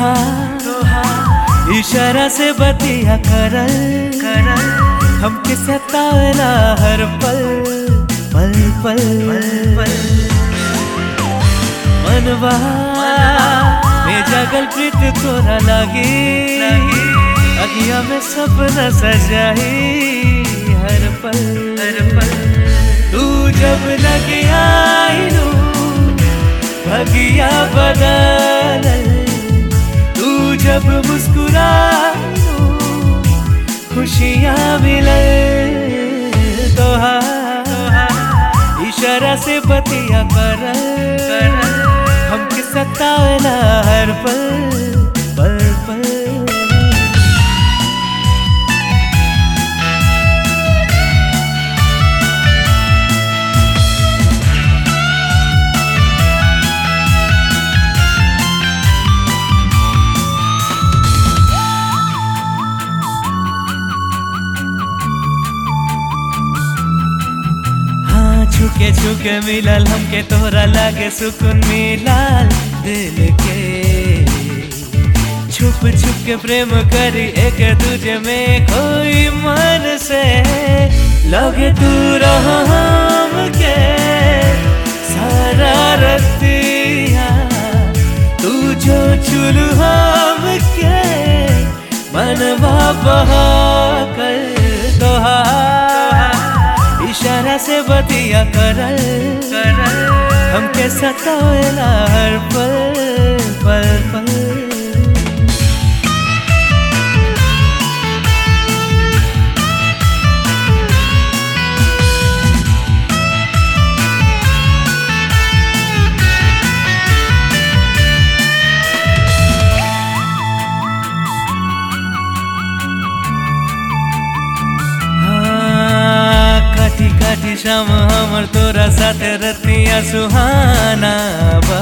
इशारा से बतिया करल हमके सतावेला हर पल पल पल पल मनवा में जागल प्रीत तोरा लागी अगिया में सपना सजाही हर पल तू जब लगे आईलू भगिया बदल तू जब मुस्कुराईलू खुशियाँ मिले तोहार इशारा से बतिया करल हमके सतावेला हर पल पल पल छुके मिलल हमके तोरा लागे सुकून मिलल दिल के छुप के प्रेम करी एक दूजे में कोई मन से लगे तू रहो हमके सारा रतिया तू जो चुलू हमके मनवा बहा कर तोहार इशारा से बतिया करल हमके सतावेला हर पल पल पल काटी शाम हमर तोरा साथे रतिया सुहाना बा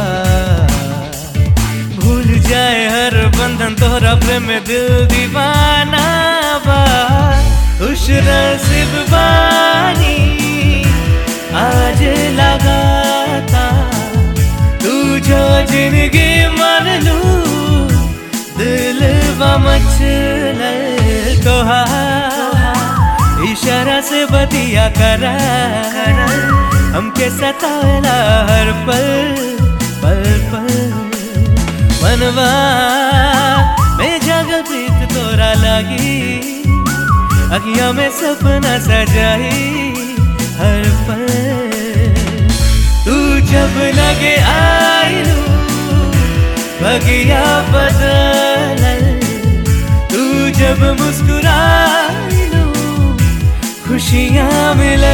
भूल जाए हर बंधन तोरा प्रेम में दिल दीवाना बा खुश नसीब बानी आज लगाता तू जो जिंदगी मन लू दिल बा मचल तोहार इशारा से बतिया करा हमके सतावेला हर पल पल पल मनवा में जागल प्रीत तोरा लागी अगिया में सपना सजाही हर पल तू जब लगे आईलू बगिया बदल तू जब मुस्कुराईलू खुशियाँ मिले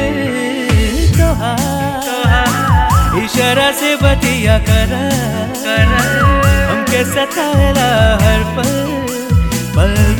तोहार इशारा से बतिया कर हमके सतावेला हर पल पल